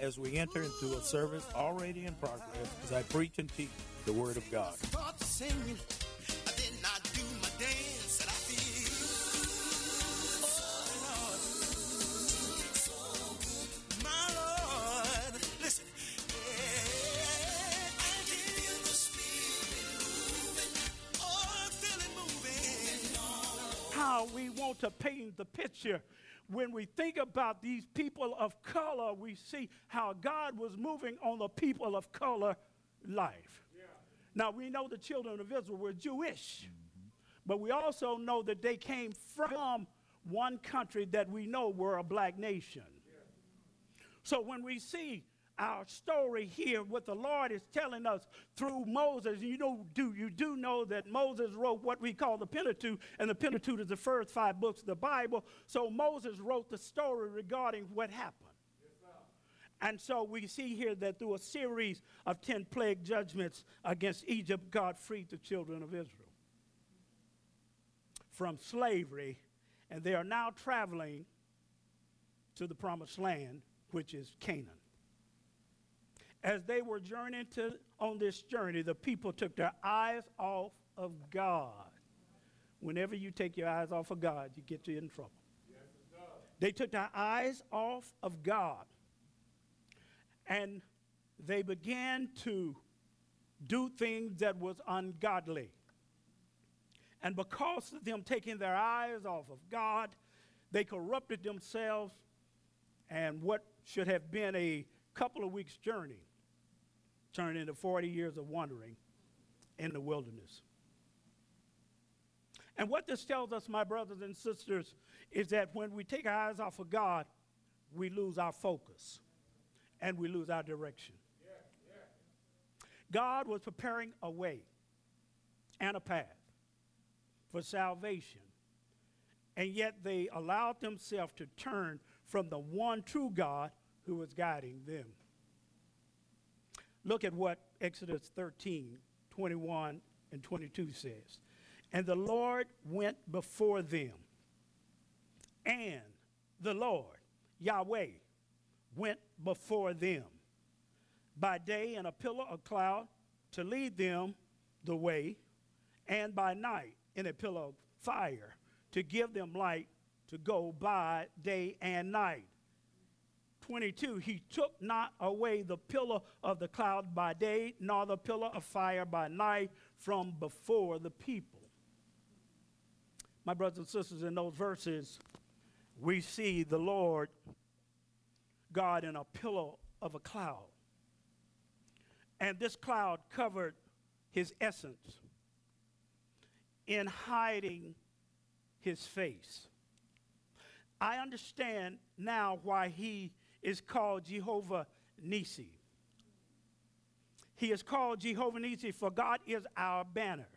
as we enter into a service already in progress as I preach and teach the Word of God. Start singing, then I do my dance and I feel, oh Lord, my Lord, listen, yeah, I can feel the Spirit moving, oh, I feel it moving. How we want to paint the picture. When we think about these people of color, we see how God was moving on the people of color life. Yeah. Now, we know the children of Israel were Jewish, but we also know that they came from one country that we know were a black nation. Yeah. So when we see our story here, what the Lord is telling us through Moses, you do know that Moses wrote what we call the Pentateuch, and the Pentateuch is the first 5 books of the Bible. So Moses wrote the story regarding what happened. Yes, sir. And so we see here that through a series of 10 plague judgments against Egypt, God freed the children of Israel from slavery, and they are now traveling to the promised land, which is Canaan. As they were journeying on this journey, the people took their eyes off of God. Whenever you take your eyes off of God, you get in trouble. Yes, it does. They took their eyes off of God, and they began to do things that was ungodly. And because of them taking their eyes off of God, they corrupted themselves, and what should have been a couple of weeks' journey turned into 40 years of wandering in the wilderness. And what this tells us, my brothers and sisters, is that when we take our eyes off of God, we lose our focus and we lose our direction. Yeah, yeah. God was preparing a way and a path for salvation, and yet they allowed themselves to turn from the one true God who was guiding them. Look at what Exodus 13, 21 and 22 says. And the Lord went before them, and the Lord, Yahweh, went before them by day in a pillar of cloud to lead them the way, and by night in a pillar of fire to give them light to go by day and night. 22, he took not away the pillar of the cloud by day, nor the pillar of fire by night from before the people. My brothers and sisters, in those verses, we see the Lord God in a pillar of a cloud. And this cloud covered his essence in hiding his face. I understand now why he is called Jehovah Nissi. He is called Jehovah Nissi, for God is our banner.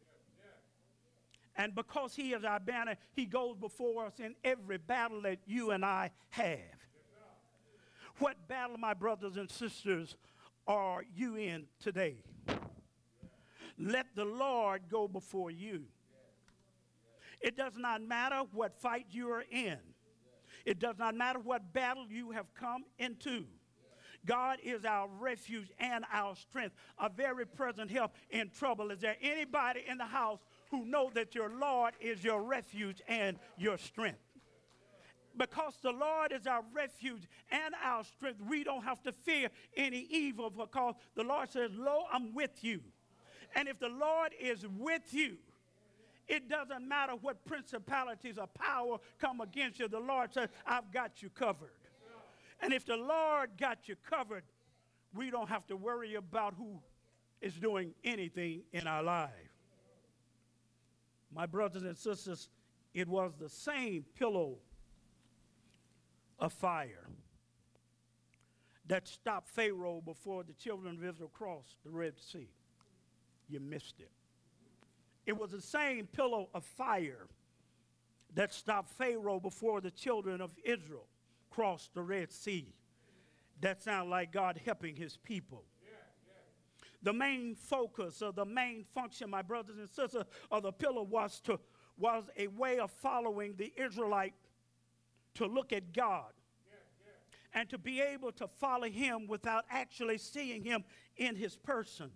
And because he is our banner, he goes before us in every battle that you and I have. What battle, my brothers and sisters, are you in today? Let the Lord go before you. It does not matter what fight you are in. It does not matter what battle you have come into. God is our refuge and our strength, a very present help in trouble. Is there anybody in the house who know that your Lord is your refuge and your strength? Because the Lord is our refuge and our strength, we don't have to fear any evil, because the Lord says, lo, I'm with you. And if the Lord is with you, it doesn't matter what principalities or power come against you. The Lord says, I've got you covered. And if the Lord got you covered, we don't have to worry about who is doing anything in our life. My brothers and sisters, it was the same pillow of fire that stopped Pharaoh before the children of Israel crossed the Red Sea. You missed it. It was the same pillow of fire that stopped Pharaoh before the children of Israel crossed the Red Sea. That sounds like God helping his people. The main focus or the main function, my brothers and sisters, of the pillar was a way of following the Israelite to look at God and to be able to follow him without actually seeing him in his person.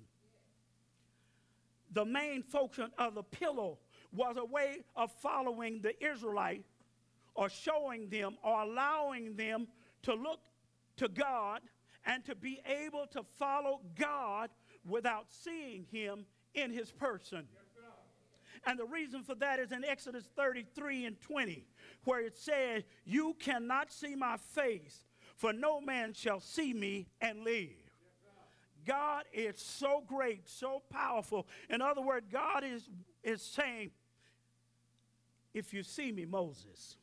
The main function of the pillow was a way of following the Israelite, or showing them or allowing them to look to God and to be able to follow God without seeing him in his person. And the reason for that is in Exodus 33:20, where it says, "You cannot see my face, for no man shall see me and live." God is so great, so powerful. In other words, God is saying, if you see me, Moses,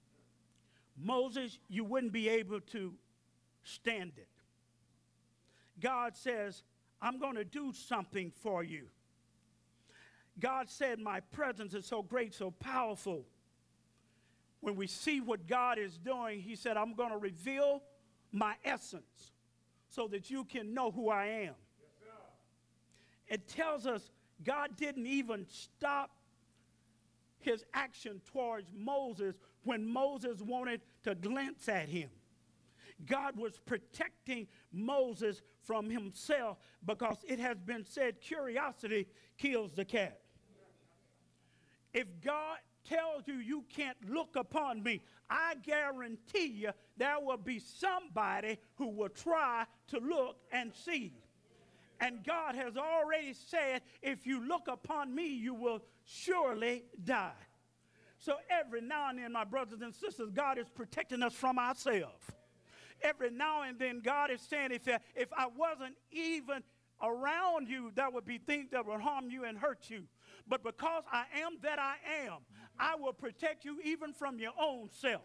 you wouldn't be able to stand it. God says, I'm going to do something for you. God said, my presence is so great, so powerful. When we see what God is doing, he said, I'm going to reveal my essence so that you can know who I am. Yes, it tells us God didn't even stop his action towards Moses when Moses wanted to glance at him. God was protecting Moses from himself, because it has been said, curiosity kills the cat. If God tells you you can't look upon me, I guarantee you there will be somebody who will try to look and see. And God has already said, if you look upon me, you will surely die. So every now and then, my brothers and sisters, God is protecting us from ourselves. Every now and then, God is saying, if I wasn't even around you, there would be things that would harm you and hurt you. But because I am that I am, I will protect you even from your own self.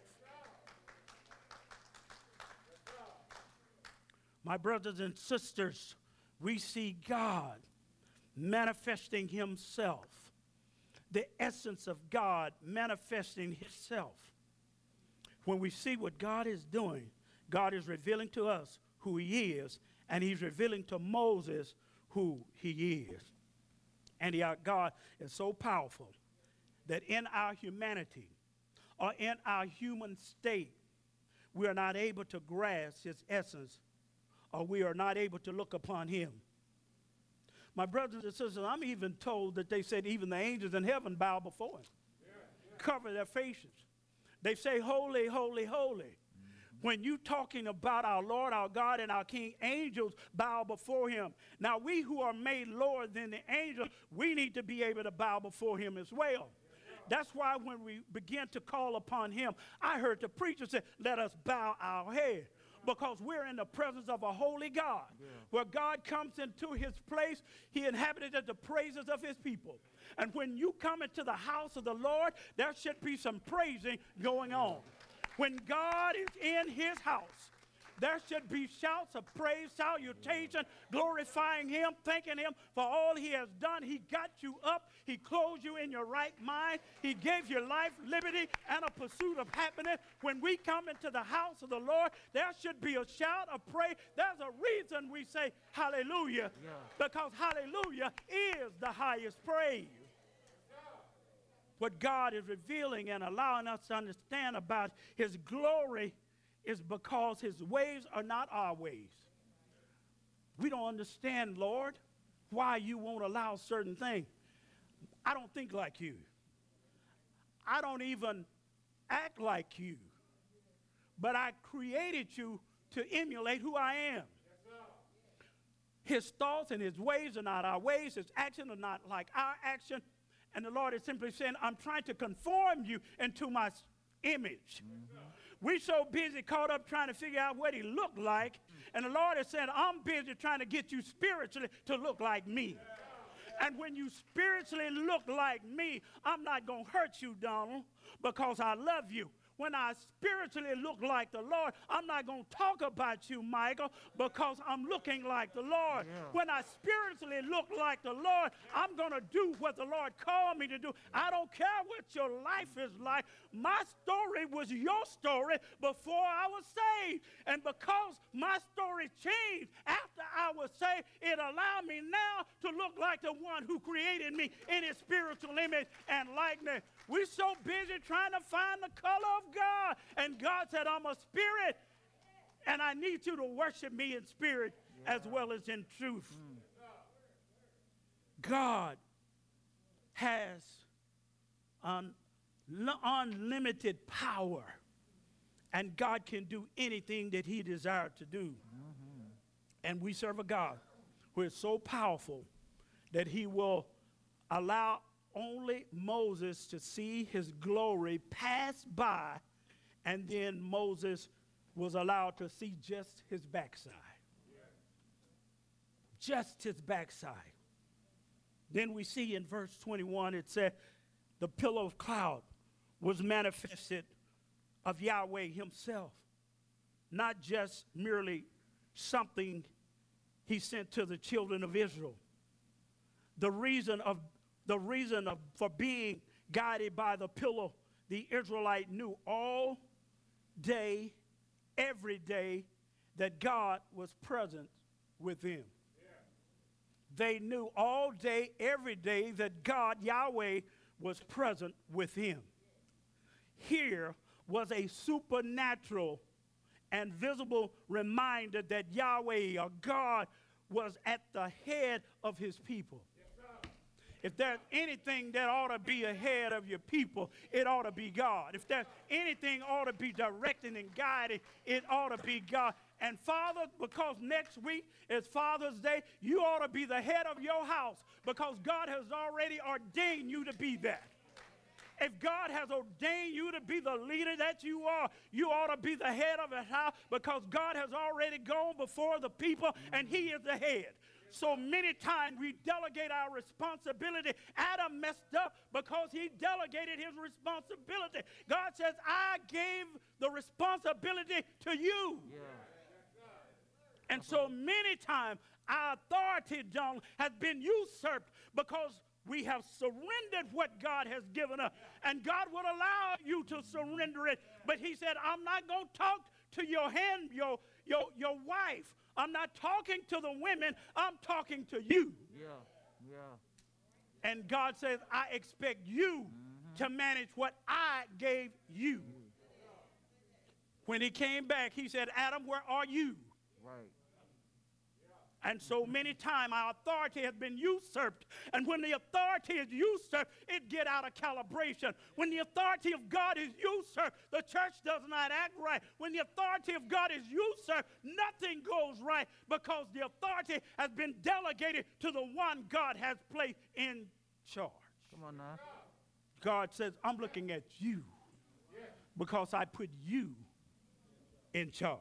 My brothers and sisters, we see God manifesting himself, the essence of God manifesting himself. When we see what God is doing, God is revealing to us who he is, and he's revealing to Moses who he is. And God is so powerful that in our humanity, or in our human state, we are not able to grasp his essence, or we are not able to look upon him. My brothers and sisters, I'm even told that they said even the angels in heaven bow before him, cover their faces. They say, holy, holy, holy. When you're talking about our Lord, our God, and our King, angels bow before him. Now, we who are made lower than the angels, we need to be able to bow before him as well. That's why when we begin to call upon him, I heard the preacher say, let us bow our head. Because we're in the presence of a holy God. Yeah. Where God comes into his place, he inhabited the praises of his people. And when you come into the house of the Lord, there should be some praising going on. When God is in his house, there should be shouts of praise, salutation, glorifying him, thanking him for all he has done. He got you up. He clothed you in your right mind. He gave you life, liberty, and a pursuit of happiness. When we come into the house of the Lord, there should be a shout of praise. There's a reason we say hallelujah, because hallelujah is the highest praise. What God is revealing and allowing us to understand about his glory is because his ways are not our ways. We don't understand, Lord, why you won't allow certain things. I don't think like you. I don't even act like you. But I created you to emulate who I am. His thoughts and his ways are not our ways. His actions are not like our action. And the Lord is simply saying, I'm trying to conform you into my image. We're so busy caught up trying to figure out what he looked like. And the Lord is saying, I'm busy trying to get you spiritually to look like me. And when you spiritually look like me, I'm not going to hurt you, Donald, because I love you. When I spiritually look like the Lord, I'm not going to talk about you, Michael, because I'm looking like the Lord. Yeah. When I spiritually look like the Lord, I'm going to do what the Lord called me to do. I don't care what your life is like. My story was your story before I was saved. And because my story changed after I was saved, it allowed me now to look like the one who created me in his spiritual image and likeness. We're so busy trying to find the color of God. And God said, I'm a spirit. And I need you to worship me in spirit as well as in truth. God has unlimited power. And God can do anything that he desired to do. And we serve a God who is so powerful that he will allow only Moses to see his glory pass by, and then Moses was allowed to see just his backside. Just his backside. Then we see in verse 21, it said, the pillar of cloud was manifested of Yahweh himself, not just merely something he sent to the children of Israel. The reason for being guided by the pillar, the Israelite knew all day, every day, that God was present with them. They knew all day, every day, that God, Yahweh, was present with him. Here was a supernatural and visible reminder that Yahweh, or God, was at the head of his people. If there's anything that ought to be ahead of your people, it ought to be God. If there's anything ought to be directing and guiding, it ought to be God. And Father, because next week is Father's Day, you ought to be the head of your house because God has already ordained you to be that. If God has ordained you to be the leader that you ought to be the head of the house because God has already gone before the people and he is the head. So many times we delegate our responsibility. Adam messed up because he delegated his responsibility. God says, I gave the responsibility to you. Yeah. And so many times our authority, John, has been usurped because we have surrendered what God has given us. And God will allow you to surrender it. But he said, I'm not going to talk to your wife. I'm not talking to the women. I'm talking to you. Yeah. And God says, I expect you to manage what I gave you. When he came back, he said, Adam, where are you? Right. And so many times our authority has been usurped. And when the authority is usurped, it gets out of calibration. When the authority of God is usurped, the church does not act right. When the authority of God is usurped, nothing goes right because the authority has been delegated to the one God has placed in charge. Come on now. God says, I'm looking at you because I put you in charge.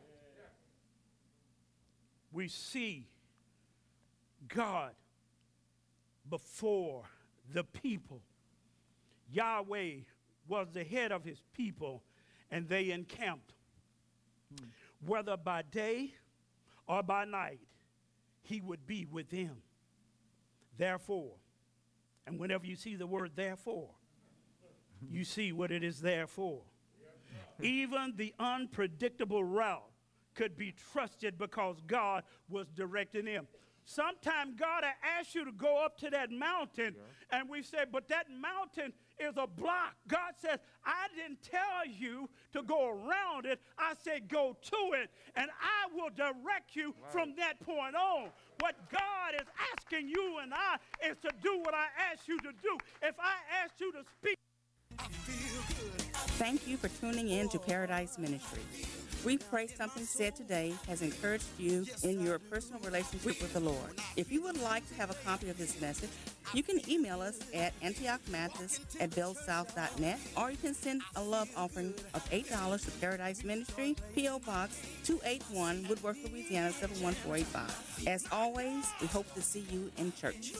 We see God before the people. Yahweh was the head of his people, and they encamped. Whether by day or by night, he would be with them. Therefore, and whenever you see the word therefore, you see what it is there for. Even the unpredictable route could be trusted because God was directing him. Sometimes God will ask you to go up to that mountain, and we say, but that mountain is a block. God says, I didn't tell you to go around it. I said go to it, and I will direct you from that point on. What God is asking you and I is to do what I asked you to do. If I asked you to speak, I feel good. Thank you for tuning in to Paradise Ministry. We pray something said today has encouraged you in your personal relationship with the Lord. If you would like to have a copy of this message, you can email us at antiochmathis@bellsouth.net, or you can send a love offering of $8 to Paradise Ministry, P.O. Box 281, Woodworth, Louisiana 71485. As always, we hope to see you in church.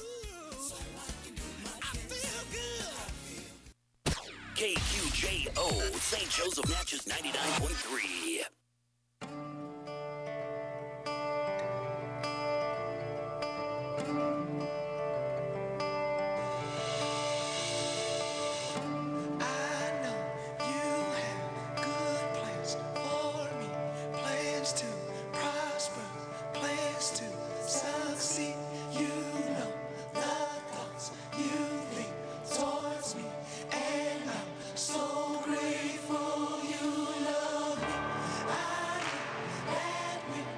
KQJO, St. Joseph Natchez 99.3.